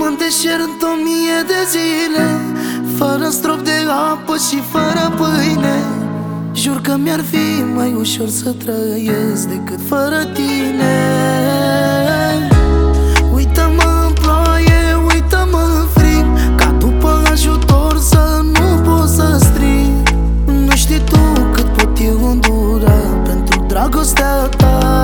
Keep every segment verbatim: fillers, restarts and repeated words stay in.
în deșert o mie de zile, fără strop de apă și fără pâine. Jur că mi-ar fi mai ușor să trăiesc decât fără tine. Uită-mă în ploaie, uită-mă în frig, ca după ajutor să nu pot să strig. Nu știi tu cât pot eu îndura pentru dragostea ta.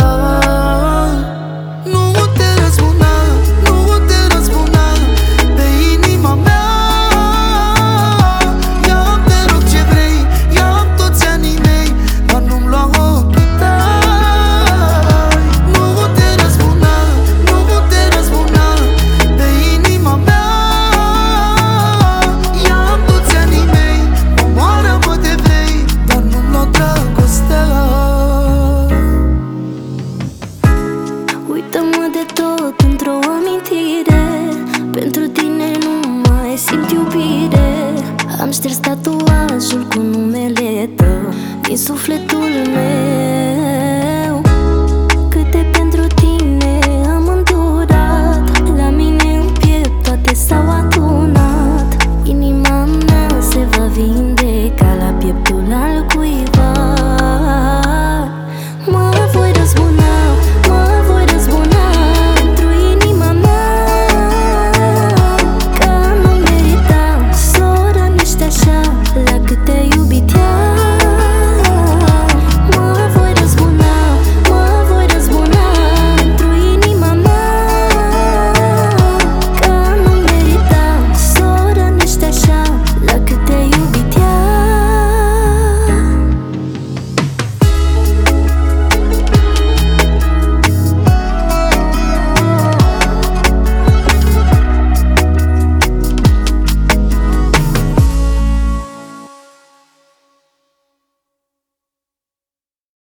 Uită-mă de tot într-o amintire, pentru tine nu mai simt iubire. Am șters tatuajul cu numele tău din sufletul